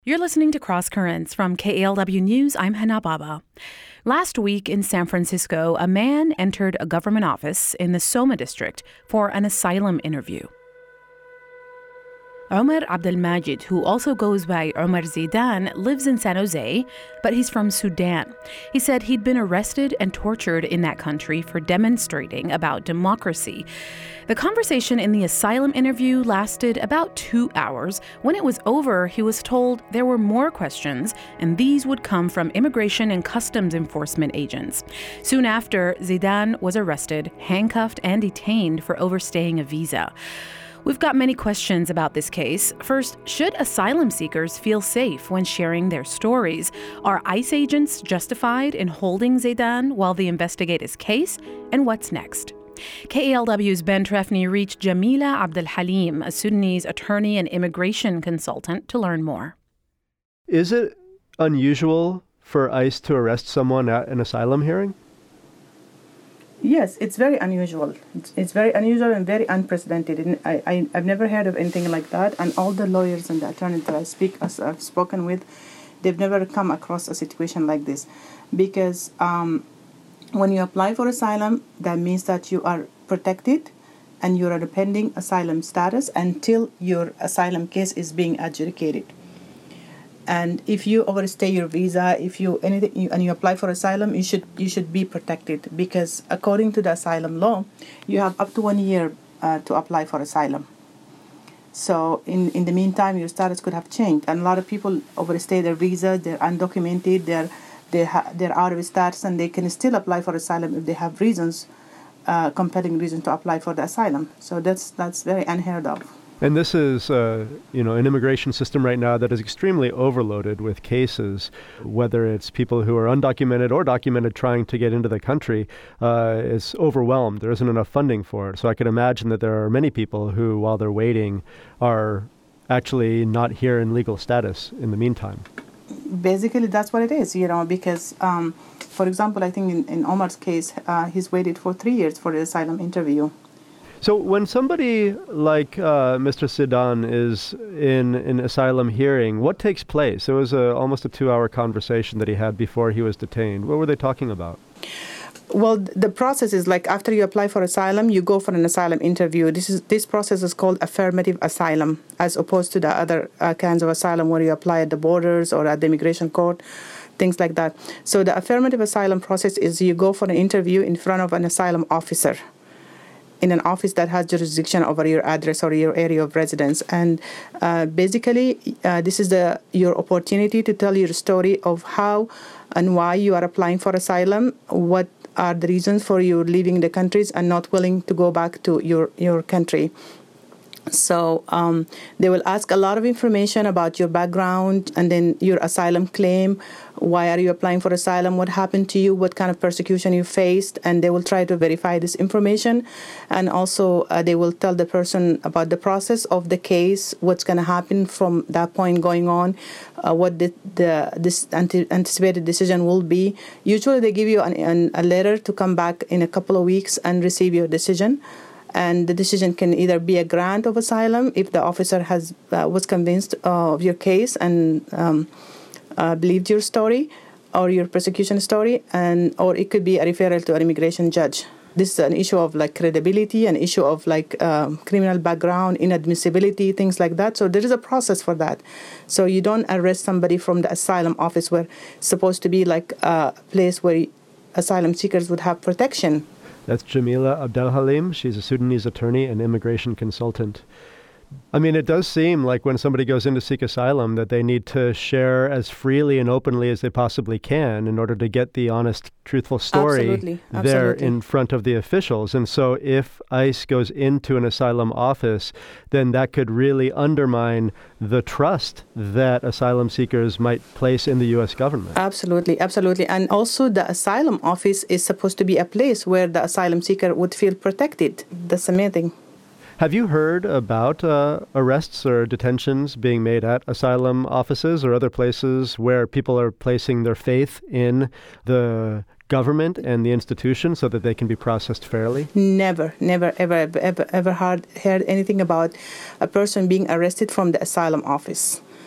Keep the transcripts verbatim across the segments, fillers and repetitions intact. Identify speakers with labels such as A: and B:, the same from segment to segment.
A: You're listening to Cross Currents from K A L W News. I'm Hana Baba. Last week in San Francisco, a man entered a government office in the Soma district for an asylum interview. Omar Abdelmajid, who also goes by Omar Zidan, lives in San Jose, but he's from Sudan. He said he'd been arrested and tortured in that country for demonstrating about democracy. The conversation in the asylum interview lasted about two hours. When it was over, he was told there were more questions, and these would come from immigration and customs enforcement agents. Soon after, Zidan was arrested, handcuffed, and detained for overstaying a visa. We've got many questions about this case. First, should asylum seekers feel safe when sharing their stories? Are ICE agents justified in holding Zidan while they investigate his case? And what's next? K A L W's Ben Trefny reached Jamila Abdelhalim, a Sudanese attorney and immigration consultant, to learn more.
B: Is it unusual for ICE to arrest someone at an asylum hearing?
C: Yes, it's very unusual. It's, it's very unusual and very unprecedented. And I, I, I've never heard of anything like that. And all the lawyers and the attorneys that I speak, as I've spoken with, they've never come across a situation like this. Because um, when you apply for asylum, that means that you are protected and you are a pending asylum status until your asylum case is being adjudicated. And if you overstay your visa, if you anything you, and you apply for asylum, you should you should be protected, because according to the asylum law, you have up to one year uh, to apply for asylum. So in, in the meantime, your status could have changed, and a lot of people overstay their visa. They're undocumented. They're they ha- they're out of status, and they can still apply for asylum if they have reasons, uh, compelling reasons to apply for the asylum. So that's that's very unheard of.
B: And this is, uh, you know, an immigration system right now that is extremely overloaded with cases, whether it's people who are undocumented or documented trying to get into the country, uh, is overwhelmed. There isn't enough funding for it. So I could imagine that there are many people who, while they're waiting, are actually not here in legal status in the meantime.
C: Basically, that's what it is, you know, because, um, for example, I think in, in Omar's case, uh, he's waited for three years for the asylum interview.
B: So when somebody like uh, Mister Zidan is in an asylum hearing, what takes place? It was a, almost a two-hour conversation that he had before he was detained. What were they talking about?
C: Well, the process is like after you apply for asylum, you go for an asylum interview. This is this process is called affirmative asylum, as opposed to the other uh, kinds of asylum where you apply at the borders or at the immigration court, things like that. So the affirmative asylum process is you go for an interview in front of an asylum officer in an office that has jurisdiction over your address or your area of residence. And uh, basically, uh, this is the your opportunity to tell your story of how and why you are applying for asylum, what are the reasons for you leaving the countries and not willing to go back to your, your country. So um, they will ask a lot of information about your background and then your asylum claim. Why are you applying for asylum? What happened to you? What kind of persecution you faced? And they will try to verify this information. And also uh, they will tell the person about the process of the case, what's going to happen from that point going on, uh, what the, the this anti- anticipated decision will be. Usually they give you an, an, a letter to come back in a couple of weeks and receive your decision. And the decision can either be a grant of asylum if the officer has uh, was convinced uh, of your case and um, uh, believed your story or your persecution story, and or it could be a referral to an immigration judge. This is an issue of like credibility, an issue of like um, criminal background, inadmissibility, things like that. So there is a process for that. So you don't arrest somebody from the asylum office where it's supposed to be like a place where asylum seekers would have protection.
B: That's Jamila Abdelhalim. She's a Sudanese attorney and immigration consultant. I mean, it does seem like when somebody goes in to seek asylum that they need to share as freely and openly as they possibly can in order to get the honest, truthful story
C: Absolutely.
B: there
C: Absolutely.
B: in front of the officials. And so if ICE goes into an asylum office, then that could really undermine the trust that asylum seekers might place in the U S government.
C: Absolutely, absolutely. And also the asylum office is supposed to be a place where the asylum seeker would feel protected. That's amazing.
B: Have you heard about uh, arrests or detentions being made at asylum offices or other places where people are placing their faith in the government and the institution so that they can be processed fairly?
C: Never, never, ever, ever, ever heard, heard anything about a person being arrested from the asylum office.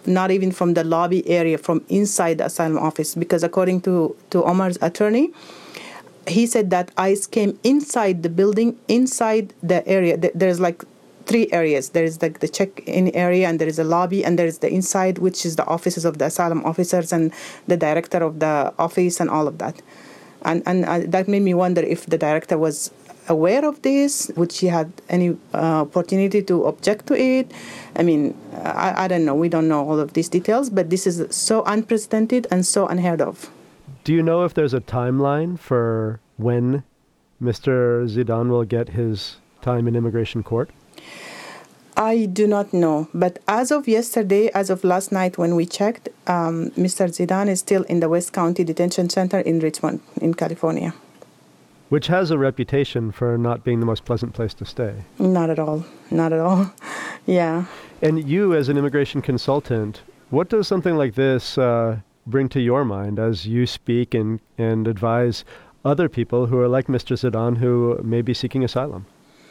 C: not even from the lobby area, from inside the asylum office. Because according to, to Omar's attorney, he said that ICE came inside the building, inside the area. There's like three areas. There is like the check-in area, and there is a lobby, and there is the inside, which is the offices of the asylum officers and the director of the office and all of that. And and uh, that made me wonder if the director was aware of this. Would she have any uh, opportunity to object to it? I mean, I, I don't know. We don't know all of these details, but this is so unprecedented and so unheard of.
B: Do you know if there's a timeline for when Mister Zidan will get his time in immigration court?
C: I do not know, but as of yesterday, as of last night when we checked, um, Mister Zidan is still in the West County Detention Center in Richmond, in California.
B: Which has a reputation for not being the most pleasant place to stay.
C: Not at all. Not at all. Yeah.
B: And you, as an immigration consultant, what does something like this uh, bring to your mind as you speak and, and advise other people who are like Mister Zidan who may be seeking asylum?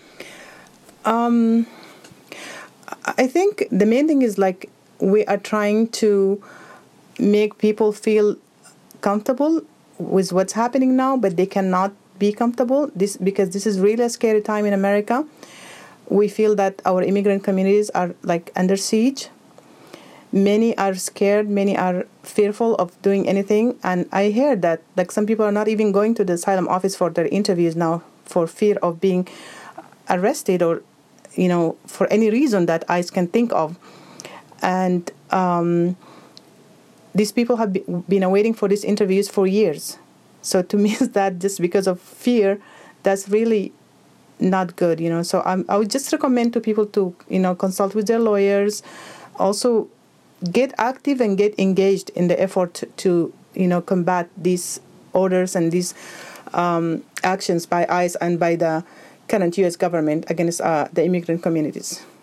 C: Um... I think the main thing is like we are trying to make people feel comfortable with what's happening now, but they cannot be comfortable this because this is really a scary time in America. We feel that our immigrant communities are like under siege. Many are scared, many are fearful of doing anything. And I hear that like some people are not even going to the asylum office for their interviews now for fear of being arrested or you know, for any reason that ICE can think of. And um, these people have be, been awaiting for these interviews for years. So to me, that just because of fear, that's really not good, you know. So I'm, I would just recommend to people to, you know, consult with their lawyers. Also, get active and get engaged in the effort to, you know, combat these orders and these um, actions by ICE and by the current U S government against uh, the immigrant communities.